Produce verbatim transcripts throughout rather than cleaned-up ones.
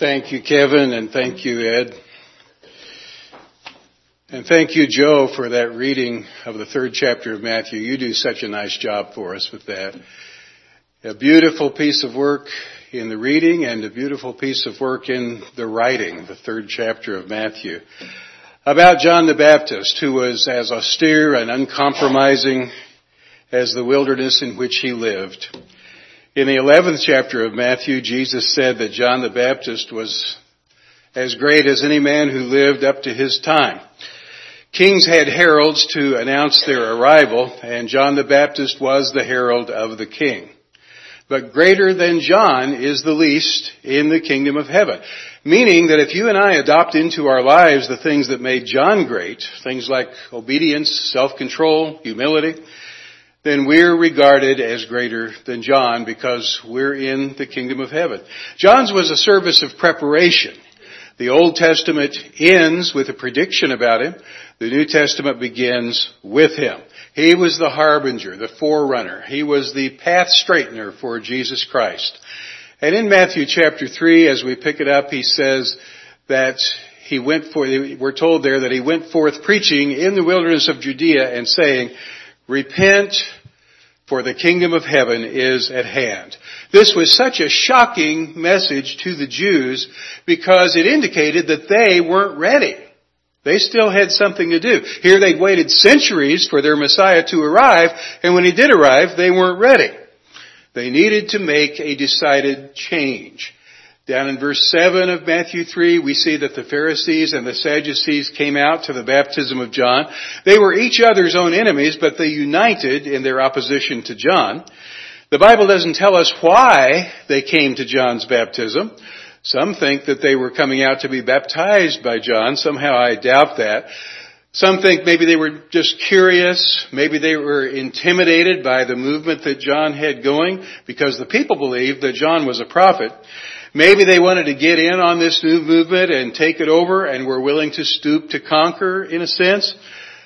Thank you, Kevin, and thank you, Ed. And thank you, Joe, for that reading of the third chapter of Matthew. You do such a nice job for us with that. A beautiful piece of work in the reading and a beautiful piece of work in the writing, the third chapter of Matthew. About John the Baptist, who was as austere and uncompromising as the wilderness in which he lived. In the eleventh chapter of Matthew, Jesus said that John the Baptist was as great as any man who lived up to his time. Kings had heralds to announce their arrival, and John the Baptist was the herald of the king. But greater than John is the least in the kingdom of heaven. Meaning that if you and I adopt into our lives the things that made John great, things like obedience, self-control, humility, then we're regarded as greater than John because we're in the kingdom of heaven. John's was a service of preparation. The Old Testament ends with a prediction about him. The New Testament begins with him. He was the harbinger, the forerunner. He was the path straightener for Jesus Christ. And in Matthew chapter three, as we pick it up, he says that he went for, we're told there that he went forth preaching in the wilderness of Judea and saying, repent, for the kingdom of heaven is at hand. This was such a shocking message to the Jews because it indicated that they weren't ready. They still had something to do. Here they'd waited centuries for their Messiah to arrive, and when he did arrive, they weren't ready. They needed to make a decided change. Down in verse seven of Matthew three, we see that the Pharisees and the Sadducees came out to the baptism of John. They were each other's own enemies, but they united in their opposition to John. The Bible doesn't tell us why they came to John's baptism. Some think that they were coming out to be baptized by John. Somehow I doubt that. Some think maybe they were just curious. Maybe they were intimidated by the movement that John had going because the people believed that John was a prophet. Maybe they wanted to get in on this new movement and take it over and were willing to stoop to conquer in a sense.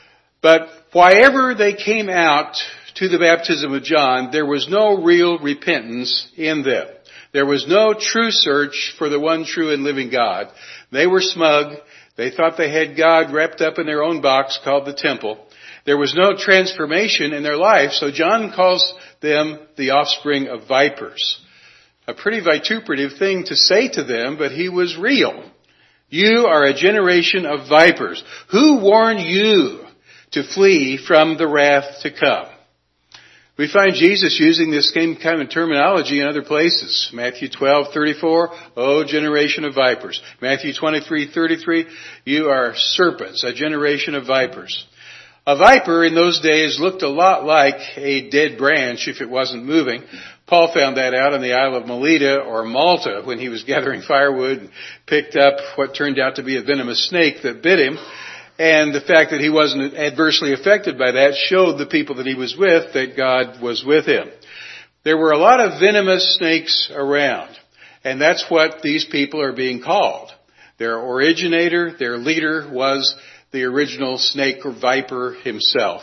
But whyever they came out to the baptism of John, there was no real repentance in them. There was no true search for the one true and living God. They were smug. They thought they had God wrapped up in their own box called the temple. There was no transformation in their life, so John calls them the offspring of vipers. A pretty vituperative thing to say to them, but he was real. You are a generation of vipers. Who warned you to flee from the wrath to come? We find Jesus using this same kind of terminology in other places. Matthew twelve thirty-four, O generation of vipers. Matthew twenty-three thirty-three, you are serpents, a generation of vipers. A viper in those days looked a lot like a dead branch if it wasn't moving. Paul found that out on the Isle of Melita or Malta when he was gathering firewood and picked up what turned out to be a venomous snake that bit him. And the fact that he wasn't adversely affected by that showed the people that he was with that God was with him. There were a lot of venomous snakes around, and that's what these people are being called. Their originator, their leader, was the original snake or viper himself.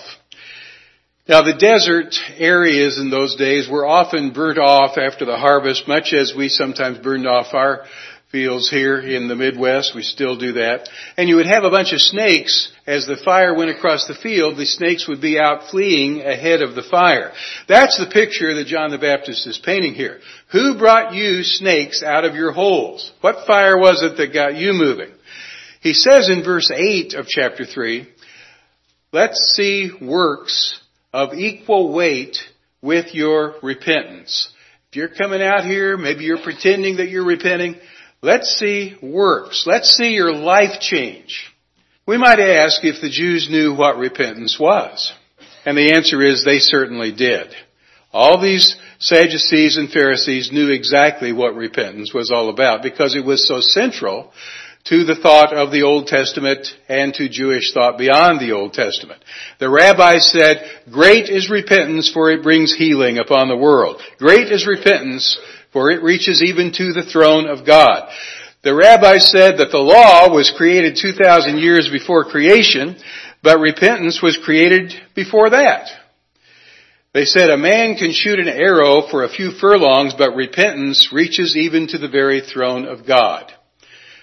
Now, the desert areas in those days were often burnt off after the harvest, much as we sometimes burned off our fields here in the Midwest. We still do that. And you would have a bunch of snakes. As the fire went across the field, the snakes would be out fleeing ahead of the fire. That's the picture that John the Baptist is painting here. Who brought you snakes out of your holes? What fire was it that got you moving? He says in verse eight of chapter three, let's see works of equal weight with your repentance. If you're coming out here, maybe you're pretending that you're repenting. Let's see works. Let's see your life change. We might ask if the Jews knew what repentance was. And the answer is they certainly did. All these Sadducees and Pharisees knew exactly what repentance was all about because it was so central to the thought of the Old Testament and to Jewish thought beyond the Old Testament. The rabbis said, great is repentance, for it brings healing upon the world. Great is repentance, for it reaches even to the throne of God. The rabbis said that the law was created two thousand years before creation, but repentance was created before that. They said a man can shoot an arrow for a few furlongs, but repentance reaches even to the very throne of God.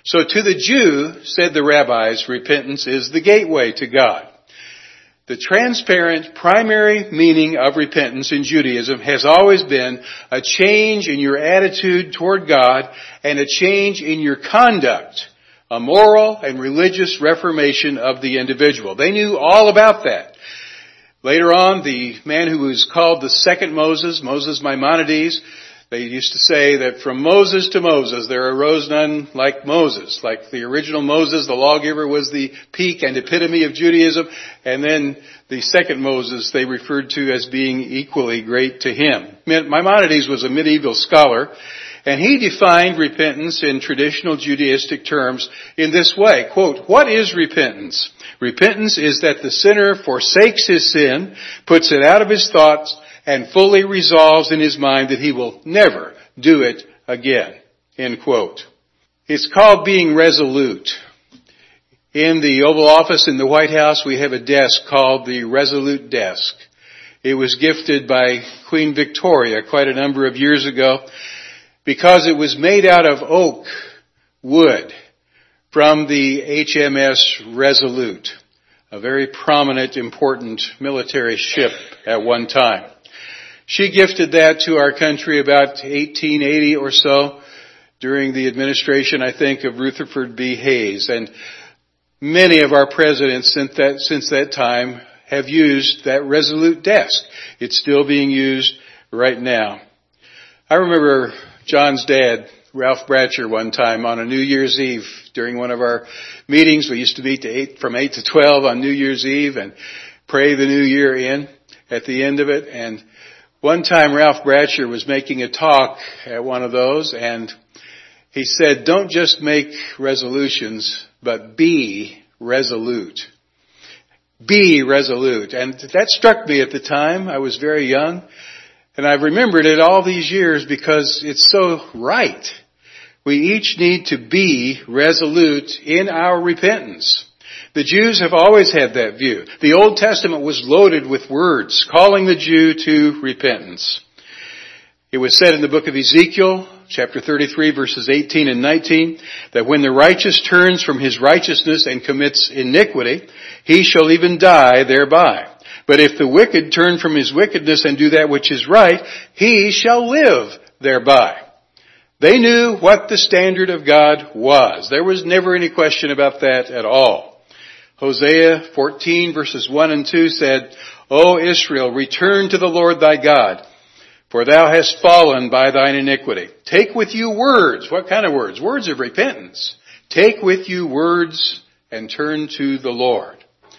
So to the Jew, said the rabbis, repentance is the gateway to God. The transparent primary meaning of repentance in Judaism has always been a change in your attitude toward God and a change in your conduct, a moral and religious reformation of the individual. They knew all about that. Later on, the man who was called the second Moses, Moses Maimonides, they used to say that from Moses to Moses, there arose none like Moses. Like the original Moses, the lawgiver, was the peak and epitome of Judaism. And then the second Moses they referred to as being equally great to him. Maimonides was a medieval scholar, and he defined repentance in traditional Judaistic terms in this way, quote, "What is repentance? Repentance is that the sinner forsakes his sin, puts it out of his thoughts, and fully resolves in his mind that he will never do it again." End quote. It's called being resolute. In the Oval Office in the White House, we have a desk called the Resolute Desk. It was gifted by Queen Victoria quite a number of years ago because it was made out of oak wood from the H M S Resolute, a very prominent, important military ship at one time. She gifted that to our country about eighteen eighty or so during the administration, I think, of Rutherford B. Hayes. And many of our presidents since that, since that time have used that Resolute desk. It's still being used right now. I remember John's dad, Ralph Bratcher, one time on a New Year's Eve during one of our meetings. We used to meet to eight, from eight to twelve on New Year's Eve and pray the new year in at the end of it. And one time Ralph Bratcher was making a talk at one of those, and he said, "Don't just make resolutions, but be resolute." Be resolute. And that struck me at the time. I was very young, and I've remembered it all these years because it's so right. We each need to be resolute in our repentance. The Jews have always had that view. The Old Testament was loaded with words calling the Jew to repentance. It was said in the book of Ezekiel, chapter thirty-three, verses eighteen and nineteen, that when the righteous turns from his righteousness and commits iniquity, he shall even die thereby. But if the wicked turn from his wickedness and do that which is right, he shall live thereby. They knew what the standard of God was. There was never any question about that at all. Hosea fourteen verses one and two said, "O Israel, return to the Lord thy God, for thou hast fallen by thine iniquity. Take with you words." What kind of words? Words of repentance. "Take with you words and turn to the Lord."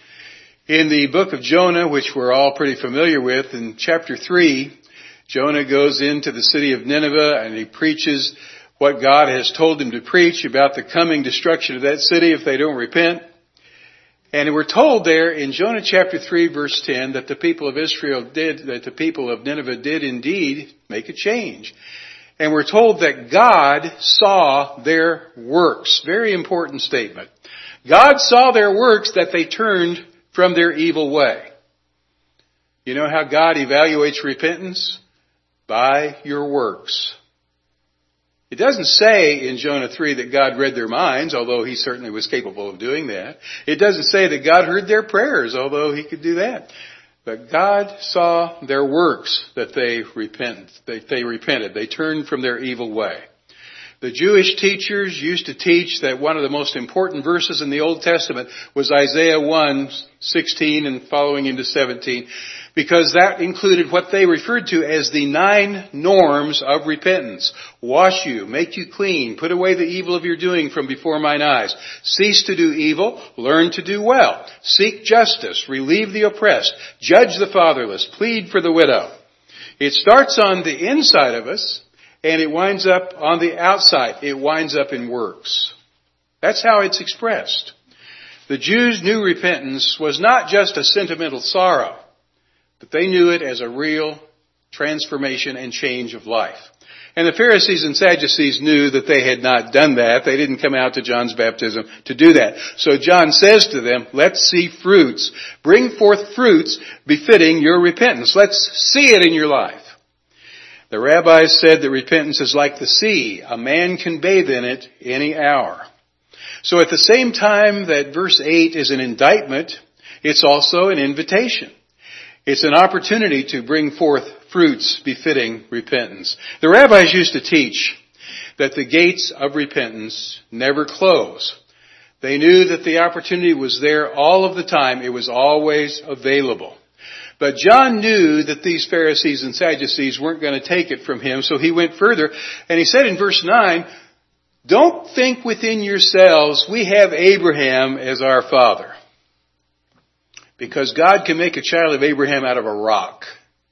In the book of Jonah, which we're all pretty familiar with, in chapter three, Jonah goes into the city of Nineveh and he preaches what God has told him to preach about the coming destruction of that city if they don't repent. And we're told there in Jonah chapter three verse ten that the people of Israel did, that the people of Nineveh did indeed make a change. And we're told that God saw their works. Very important statement. God saw their works, that they turned from their evil way. You know how God evaluates repentance? By your works. It doesn't say in Jonah three that God read their minds, although he certainly was capable of doing that. It doesn't say that God heard their prayers, although he could do that. But God saw their works, that they repent, that they repented. They turned from their evil way. The Jewish teachers used to teach that one of the most important verses in the Old Testament was Isaiah one sixteen and following into seventeen, because that included what they referred to as the nine norms of repentance. Wash you, make you clean, put away the evil of your doing from before mine eyes. Cease to do evil, learn to do well. Seek justice, relieve the oppressed, judge the fatherless, plead for the widow. It starts on the inside of us, and it winds up on the outside. It winds up in works. That's how it's expressed. The Jews knew repentance was not just a sentimental sorrow, but they knew it as a real transformation and change of life. And the Pharisees and Sadducees knew that they had not done that. They didn't come out to John's baptism to do that. So John says to them, let's see fruits. Bring forth fruits befitting your repentance. Let's see it in your life. The rabbis said that repentance is like the sea. A man can bathe in it any hour. So at the same time that verse eight is an indictment, it's also an invitation. It's an opportunity to bring forth fruits befitting repentance. The rabbis used to teach that the gates of repentance never close. They knew that the opportunity was there all of the time. It was always available. But John knew that these Pharisees and Sadducees weren't going to take it from him, so he went further. And he said in verse nine, don't think within yourselves, we have Abraham as our father. Because God can make a child of Abraham out of a rock.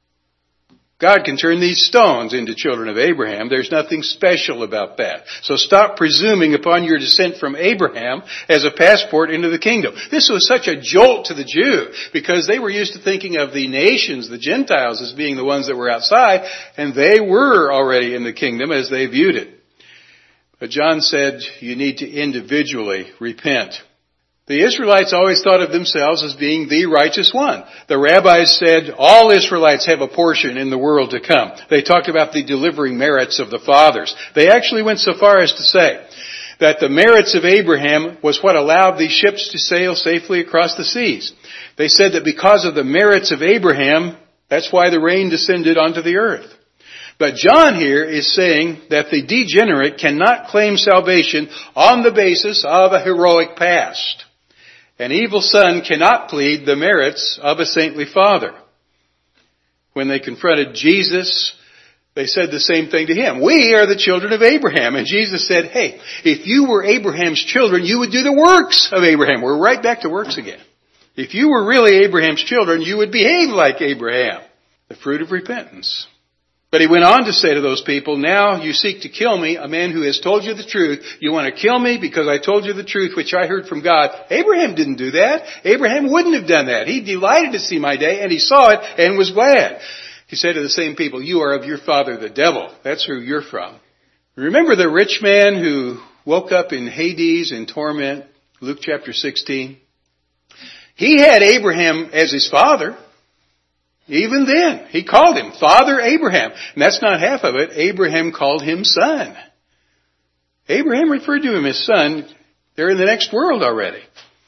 God can turn these stones into children of Abraham. There's nothing special about that. So stop presuming upon your descent from Abraham as a passport into the kingdom. This was such a jolt to the Jew because they were used to thinking of the nations, the Gentiles, as being the ones that were outside, and they were already in the kingdom as they viewed it. But John said you need to individually repent. The Israelites always thought of themselves as being the righteous one. The rabbis said all Israelites have a portion in the world to come. They talked about the delivering merits of the fathers. They actually went so far as to say that the merits of Abraham was what allowed these ships to sail safely across the seas. They said that because of the merits of Abraham, that's why the rain descended onto the earth. But John here is saying that the degenerate cannot claim salvation on the basis of a heroic past. An evil son cannot plead the merits of a saintly father. When they confronted Jesus, they said the same thing to him. We are the children of Abraham. And Jesus said, hey, if you were Abraham's children, you would do the works of Abraham. We're right back to works again. If you were really Abraham's children, you would behave like Abraham. The fruit of repentance. But he went on to say to those people, now you seek to kill me, a man who has told you the truth. You want to kill me because I told you the truth, which I heard from God. Abraham didn't do that. Abraham wouldn't have done that. He delighted to see my day, and he saw it and was glad. He said to the same people, you are of your father the devil. That's who you're from. Remember the rich man who woke up in Hades in torment, Luke chapter sixteen? He had Abraham as his father. Even then, he called him Father Abraham. And that's not half of it. Abraham called him son. Abraham referred to him as son. They're in the next world already.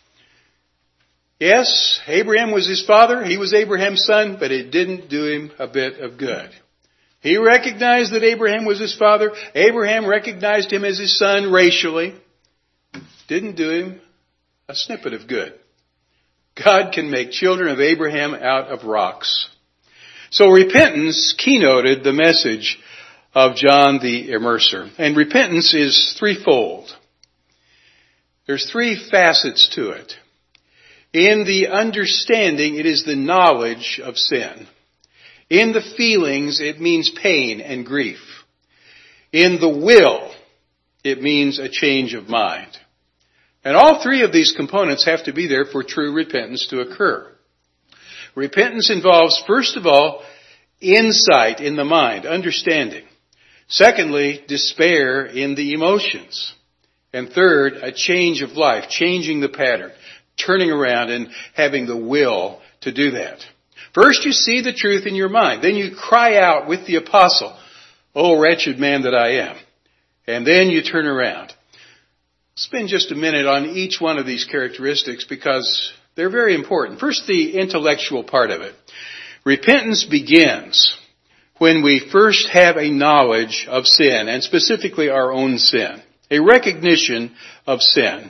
Yes, Abraham was his father. He was Abraham's son, but it didn't do him a bit of good. He recognized that Abraham was his father. Abraham recognized him as his son racially. Didn't do him a snippet of good. God can make children of Abraham out of rocks. So repentance keynoted the message of John the Immerser. And repentance is threefold. There's three facets to it. In the understanding, it is the knowledge of sin. In the feelings, it means pain and grief. In the will, it means a change of mind. And all three of these components have to be there for true repentance to occur. Repentance involves, first of all, insight in the mind, understanding. Secondly, despair in the emotions. And third, a change of life, changing the pattern, turning around and having the will to do that. First you see the truth in your mind. Then you cry out with the apostle, "Oh, wretched man that I am." And then you turn around. Spend just a minute on each one of these characteristics because they're very important. First, the intellectual part of it. Repentance begins when we first have a knowledge of sin, and specifically our own sin, a recognition of sin.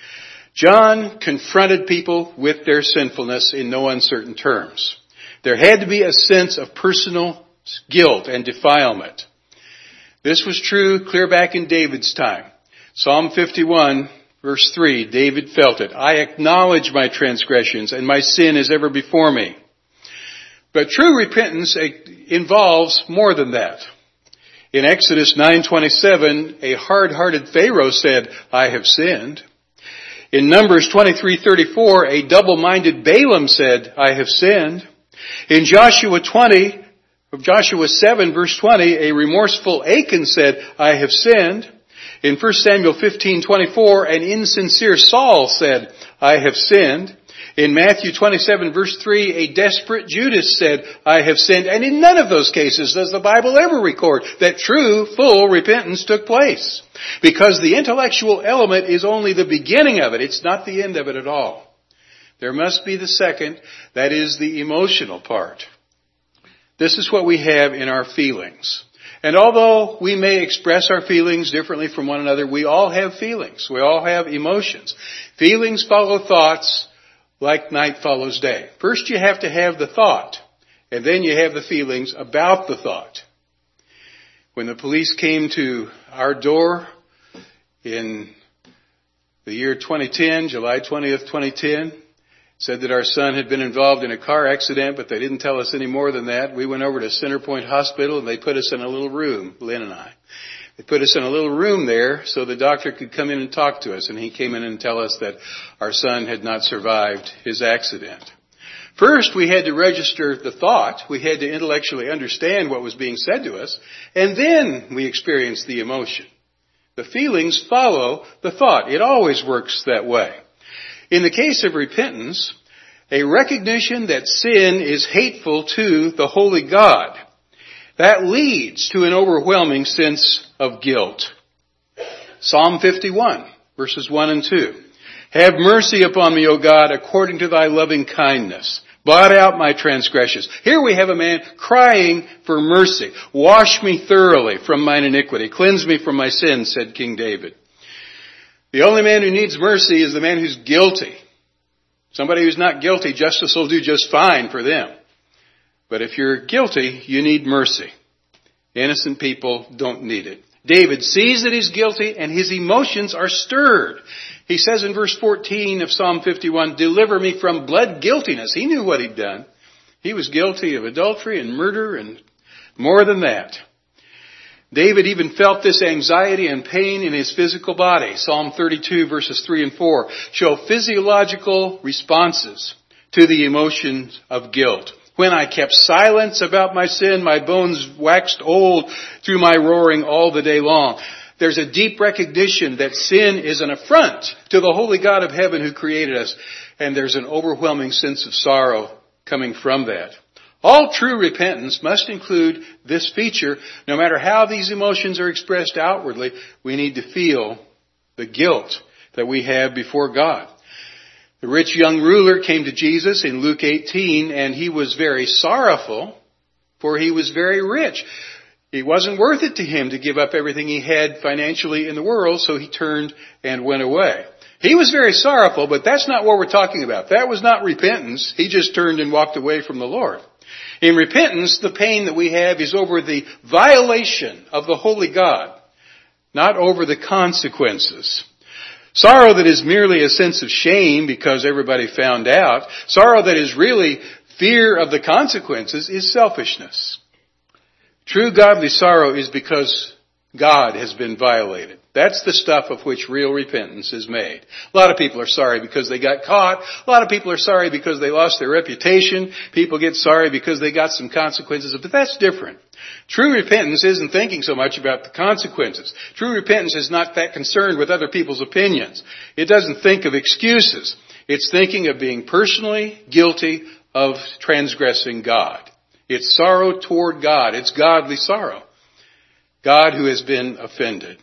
John confronted people with their sinfulness in no uncertain terms. There had to be a sense of personal guilt and defilement. This was true clear back in David's time. Psalm fifty-one, verse three, David felt it. I acknowledge my transgressions, and my sin is ever before me. But true repentance involves more than that. In Exodus nine twenty-seven, a hard-hearted Pharaoh said, I have sinned. In Numbers twenty-three thirty-four, a double-minded Balaam said, I have sinned. In Joshua twenty, Joshua seven, verse twenty, a remorseful Achan said, I have sinned. In First Samuel fifteen twenty-four, an insincere Saul said, I have sinned. In Matthew twenty-seven verse three, a desperate Judas said, I have sinned. And in none of those cases does the Bible ever record that true, full repentance took place. Because the intellectual element is only the beginning of it. It's not the end of it at all. There must be the second, that is the emotional part. This is what we have in our feelings. And although we may express our feelings differently from one another, we all have feelings. We all have emotions. Feelings follow thoughts like night follows day. First you have to have the thought, and then you have the feelings about the thought. When the police came to our door in the year twenty ten, July twentieth, twenty ten, said that our son had been involved in a car accident, but they didn't tell us any more than that. We went over to Centerpoint Hospital and they put us in a little room, Lynn and I. They put us in a little room there so the doctor could come in and talk to us, and he came in and tell us that our son had not survived his accident. First, we had to register the thought. We had to intellectually understand what was being said to us, and then we experienced the emotion. The feelings follow the thought. It always works that way. In the case of repentance, a recognition that sin is hateful to the holy God, that leads to an overwhelming sense of guilt. Psalm fifty-one, verses one and two. Have mercy upon me, O God, according to thy loving kindness. Blot out my transgressions. Here we have a man crying for mercy. Wash me thoroughly from mine iniquity. Cleanse me from my sins, said King David. The only man who needs mercy is the man who's guilty. Somebody who's not guilty, justice will do just fine for them. But if you're guilty, you need mercy. Innocent people don't need it. David sees that he's guilty and his emotions are stirred. He says in verse fourteen of Psalm fifty-one, deliver me from blood guiltiness. He knew what he'd done. He was guilty of adultery and murder and more than that. David even felt this anxiety and pain in his physical body. Psalm thirty-two verses three and four show physiological responses to the emotions of guilt. When I kept silence about my sin, my bones waxed old through my roaring all the day long. There's a deep recognition that sin is an affront to the holy God of heaven who created us. And there's an overwhelming sense of sorrow coming from that. All true repentance must include this feature. No matter how these emotions are expressed outwardly, we need to feel the guilt that we have before God. The rich young ruler came to Jesus in Luke eighteen, and he was very sorrowful, for he was very rich. It wasn't worth it to him to give up everything he had financially in the world, so he turned and went away. He was very sorrowful, but that's not what we're talking about. That was not repentance. He just turned and walked away from the Lord. In repentance, the pain that we have is over the violation of the holy God, not over the consequences. Sorrow that is merely a sense of shame because everybody found out, sorrow that is really fear of the consequences, is selfishness. True godly sorrow is because God has been violated. That's the stuff of which real repentance is made. A lot of people are sorry because they got caught. A lot of people are sorry because they lost their reputation. People get sorry because they got some consequences, but that's different. True repentance isn't thinking so much about the consequences. True repentance is not that concerned with other people's opinions. It doesn't think of excuses. It's thinking of being personally guilty of transgressing God. It's sorrow toward God. It's godly sorrow. God who has been offended.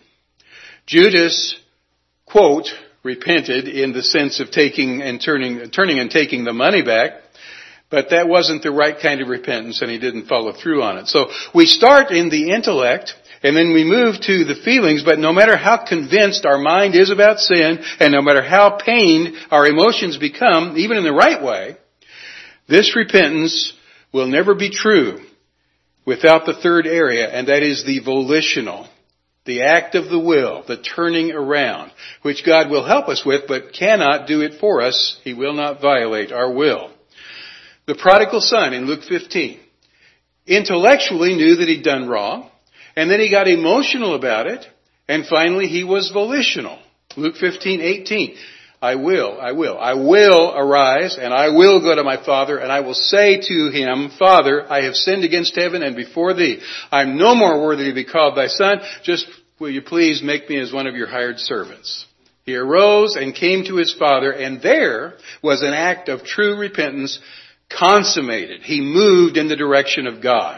Judas, quote, repented in the sense of taking and turning, turning and taking the money back, but that wasn't the right kind of repentance and he didn't follow through on it. So we start in the intellect and then we move to the feelings, but no matter how convinced our mind is about sin and no matter how pained our emotions become, even in the right way, this repentance will never be true without the third area, and that is the volitional. The act of the will, the turning around, which God will help us with, but cannot do it for us. He will not violate our will. The prodigal son in Luke fifteen intellectually knew that he'd done wrong, and then he got emotional about it, and finally he was volitional. Luke fifteen eighteen. I will, I will, I will arise, and I will go to my father, and I will say to him, Father, I have sinned against heaven and before thee. I'm no more worthy to be called thy son. Just will you please make me as one of your hired servants? He arose and came to his father, and there was an act of true repentance consummated. He moved in the direction of God.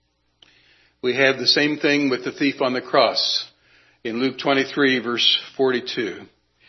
We have the same thing with the thief on the cross in Luke twenty-three, verse forty-two.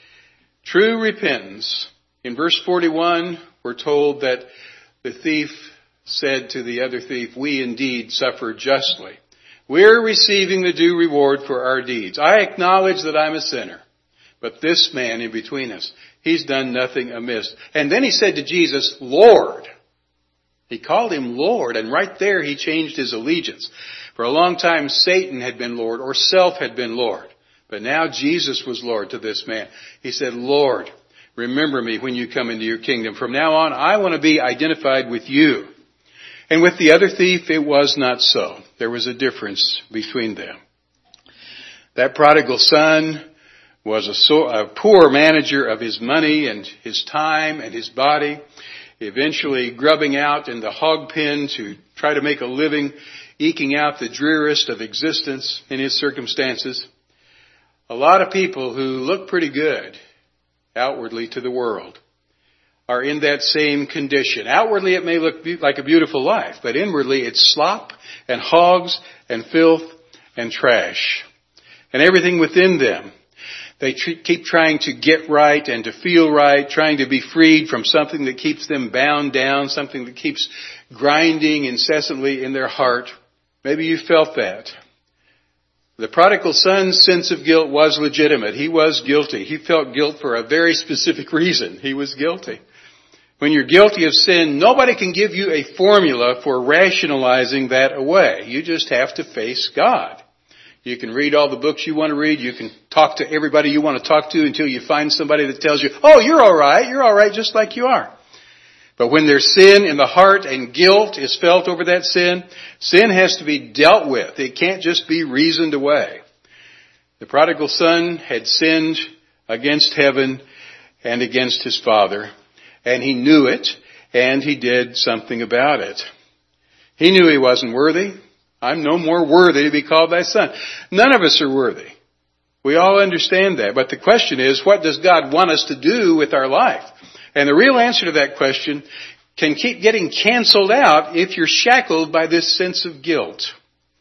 True repentance. In verse forty-one, we're told that the thief said to the other thief, "We indeed suffer justly. We're receiving the due reward for our deeds. I acknowledge that I'm a sinner. But this man in between us, he's done nothing amiss." And then he said to Jesus, "Lord." He called him Lord, and right there he changed his allegiance. For a long time, Satan had been Lord, or self had been Lord. But now Jesus was Lord to this man. He said, "Lord, remember me when you come into your kingdom. From now on, I want to be identified with you." And with the other thief, it was not so. There was a difference between them. That prodigal son was a, so, a poor manager of his money and his time and his body, eventually grubbing out in the hog pen to try to make a living, eking out the drearest of existence in his circumstances. A lot of people who look pretty good outwardly to the world are in that same condition. Outwardly it may look be- like a beautiful life, but inwardly it's slop and hogs and filth and trash. And everything within them. They tr- keep trying to get right and to feel right, trying to be freed from something that keeps them bound down, something that keeps grinding incessantly in their heart. Maybe you felt that. The prodigal son's sense of guilt was legitimate. He was guilty. He felt guilt for a very specific reason. He was guilty. When you're guilty of sin, nobody can give you a formula for rationalizing that away. You just have to face God. You can read all the books you want to read. You can talk to everybody you want to talk to until you find somebody that tells you, "Oh, you're all right. You're all right just like you are." But when there's sin in the heart and guilt is felt over that sin, sin has to be dealt with. It can't just be reasoned away. The prodigal son had sinned against heaven and against his father, and he knew it, and he did something about it. He knew he wasn't worthy. "I'm no more worthy to be called thy son." None of us are worthy. We all understand that. But the question is, what does God want us to do with our life? And the real answer to that question can keep getting canceled out if you're shackled by this sense of guilt.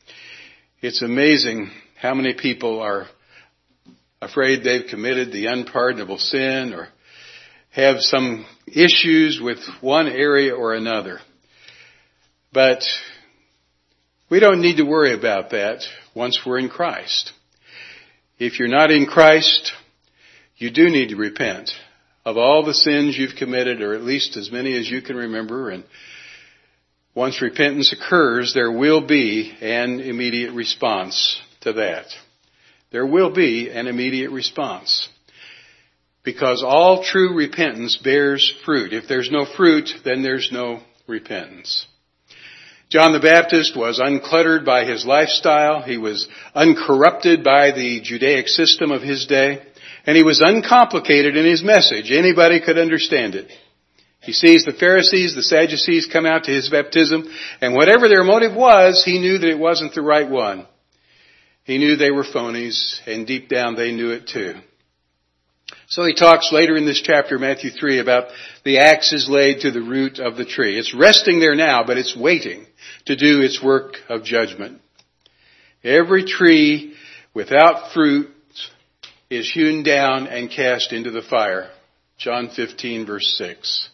It's amazing how many people are afraid they've committed the unpardonable sin or have some issues with one area or another. But we don't need to worry about that once we're in Christ. If you're not in Christ, you do need to repent of all the sins you've committed, or at least as many as you can remember. And once repentance occurs, there will be an immediate response to that. There will be an immediate response. Because all true repentance bears fruit. If there's no fruit, then there's no repentance. John the Baptist was uncluttered by his lifestyle. He was uncorrupted by the Judaic system of his day. And he was uncomplicated in his message. Anybody could understand it. He sees the Pharisees, the Sadducees come out to his baptism. And whatever their motive was, he knew that it wasn't the right one. He knew they were phonies. And deep down they knew it too. So he talks later in this chapter, Matthew three, about the axe is laid to the root of the tree. It's resting there now, but it's waiting to do its work of judgment. Every tree without fruit is hewn down and cast into the fire. John fifteen, verse six.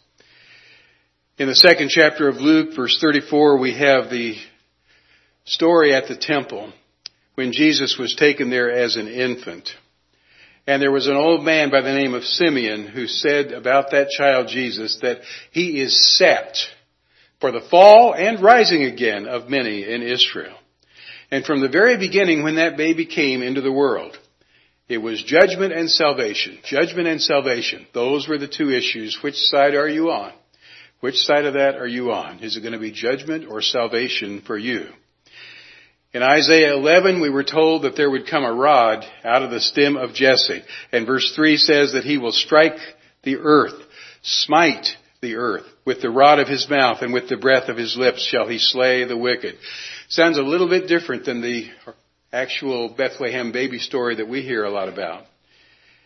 In the second chapter of Luke, verse thirty-four, we have the story at the temple when Jesus was taken there as an infant. And there was an old man by the name of Simeon who said about that child Jesus that he is set for the fall and rising again of many in Israel. And from the very beginning when that baby came into the world, it was judgment and salvation. Judgment and salvation. Those were the two issues. Which side are you on? Which side of that are you on? Is it going to be judgment or salvation for you? In Isaiah eleven, we were told that there would come a rod out of the stem of Jesse. And verse three says that he will strike the earth, smite the earth. With the rod of his mouth and with the breath of his lips shall he slay the wicked. Sounds a little bit different than the actual Bethlehem baby story that we hear a lot about.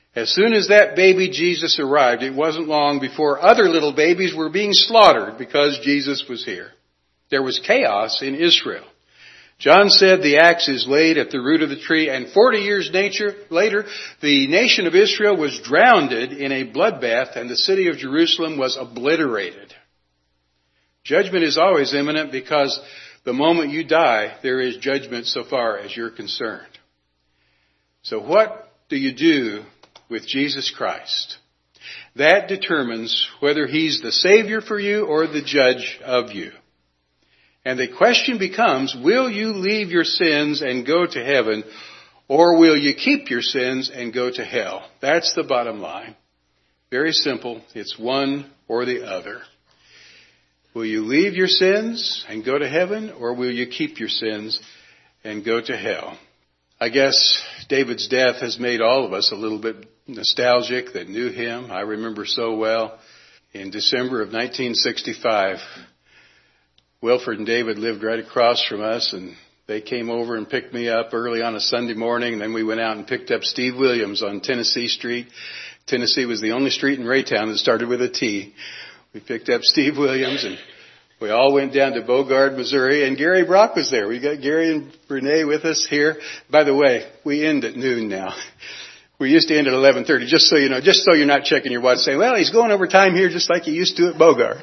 As soon as that baby Jesus arrived, it wasn't long before other little babies were being slaughtered because Jesus was here. There was chaos in Israel. John said the axe is laid at the root of the tree, and forty years later, the nation of Israel was drowned in a bloodbath, and the city of Jerusalem was obliterated. Judgment is always imminent because the moment you die, there is judgment so far as you're concerned. So what do you do with Jesus Christ? That determines whether He's the Savior for you or the judge of you. And the question becomes, will you leave your sins and go to heaven, or will you keep your sins and go to hell? That's the bottom line. Very simple. It's one or the other. Will you leave your sins and go to heaven, or will you keep your sins and go to hell? I guess David's death has made all of us a little bit nostalgic that knew him. I remember so well in December of nineteen sixty-five, Wilford and David lived right across from us, and they came over and picked me up early on a Sunday morning, and then we went out and picked up Steve Williams on Tennessee Street. Tennessee was the only street in Raytown that started with a T. We picked up Steve Williams, and we all went down to Bogard, Missouri, and Gary Brock was there. We got Gary and Renee with us here. By the way, we end at noon now. We used to end at eleven thirty, just so you know, just so you're not checking your watch saying, well, he's going over time here just like he used to at Bogard.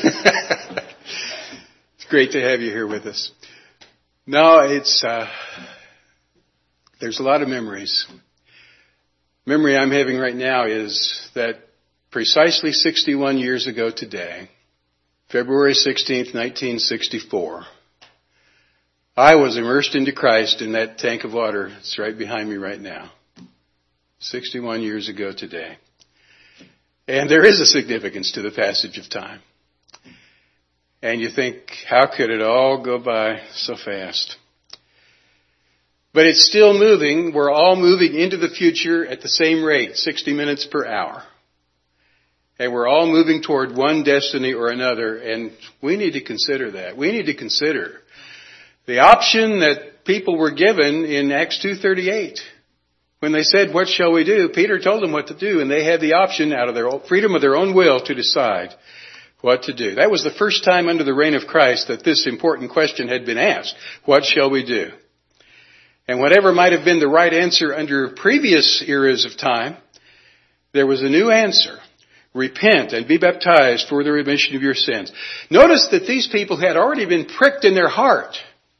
It's great to have you here with us. No, it's, uh, there's a lot of memories. Memory I'm having right now is that precisely sixty-one years ago today, February sixteenth, nineteen sixty-four, I was immersed into Christ in that tank of water. It's right behind me right now. sixty-one years ago today. And there is a significance to the passage of time. And you think, how could it all go by so fast? But it's still moving. We're all moving into the future at the same rate, sixty minutes per hour. And we're all moving toward one destiny or another, and we need to consider that. We need to consider the option that people were given in Acts two thirty-eight. When they said, what shall we do? Peter told them what to do, and they had the option out of their freedom of their own will to decide what to do. That was the first time under the reign of Christ that this important question had been asked. What shall we do? And whatever might have been the right answer under previous eras of time, there was a new answer. Repent and be baptized for the remission of your sins. Notice that these people had already been pricked in their heart.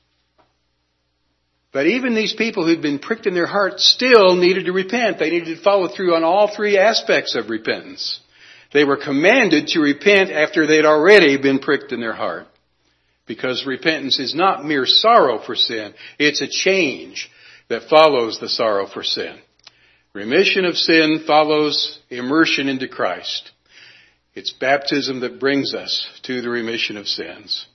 But even these people who'd been pricked in their heart still needed to repent. They needed to follow through on all three aspects of repentance. They were commanded to repent after they'd already been pricked in their heart. Because repentance is not mere sorrow for sin. It's a change that follows the sorrow for sin. Remission of sin follows immersion into Christ. It's baptism that brings us to the remission of sins.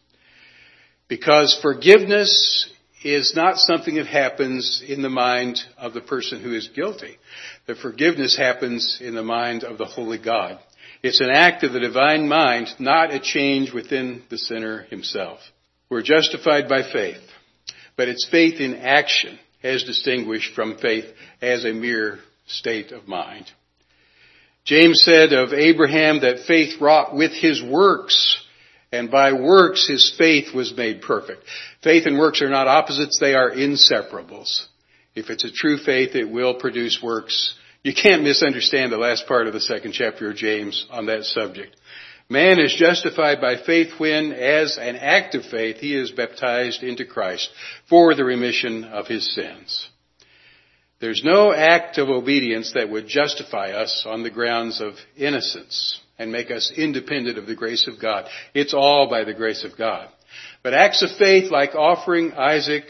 Because forgiveness is not something that happens in the mind of the person who is guilty. The forgiveness happens in the mind of the Holy God. It's an act of the divine mind, not a change within the sinner himself. We're justified by faith, but it's faith in action as distinguished from faith as a mere state of mind. James said of Abraham that faith wrought with his works, and by works his faith was made perfect. Faith and works are not opposites, they are inseparables. If it's a true faith, it will produce works. You can't misunderstand the last part of the second chapter of James on that subject. Man is justified by faith when, as an act of faith, he is baptized into Christ for the remission of his sins. There's no act of obedience that would justify us on the grounds of innocence and make us independent of the grace of God. It's all by the grace of God. But acts of faith like offering Isaac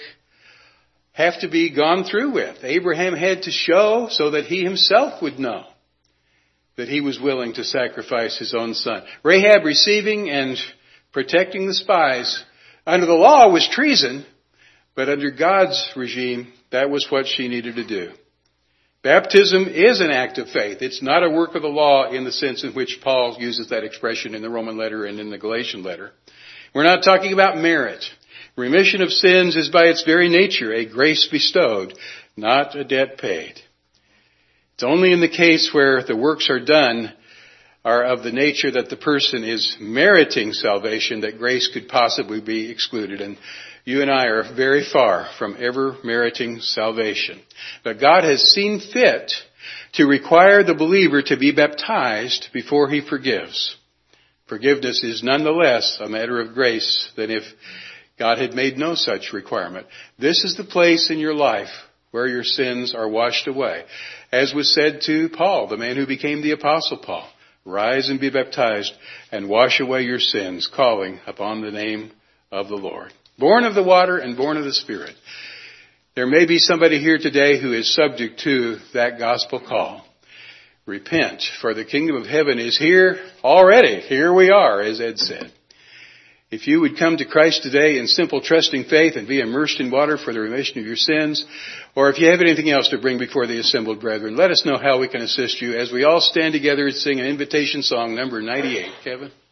have to be gone through with. Abraham had to show so that he himself would know that he was willing to sacrifice his own son. Rahab receiving and protecting the spies under the law was treason, but under God's regime, that was what she needed to do. Baptism is an act of faith. It's not a work of the law in the sense in which Paul uses that expression in the Roman letter and in the Galatian letter. We're not talking about merit. Remission of sins is by its very nature a grace bestowed, not a debt paid. It's only in the case where the works are done are of the nature that the person is meriting salvation that grace could possibly be excluded. And you and I are very far from ever meriting salvation. But God has seen fit to require the believer to be baptized before he forgives. Forgiveness is nonetheless a matter of grace than if God had made no such requirement. This is the place in your life where your sins are washed away. As was said to Paul, the man who became the Apostle Paul, rise and be baptized and wash away your sins, calling upon the name of the Lord. Born of the water and born of the Spirit. There may be somebody here today who is subject to that gospel call. Repent, for the kingdom of heaven is here already. Here we are, as Ed said. If you would come to Christ today in simple trusting faith and be immersed in water for the remission of your sins, or if you have anything else to bring before the assembled brethren, let us know how we can assist you as we all stand together and sing an invitation song, number ninety-eight. Kevin?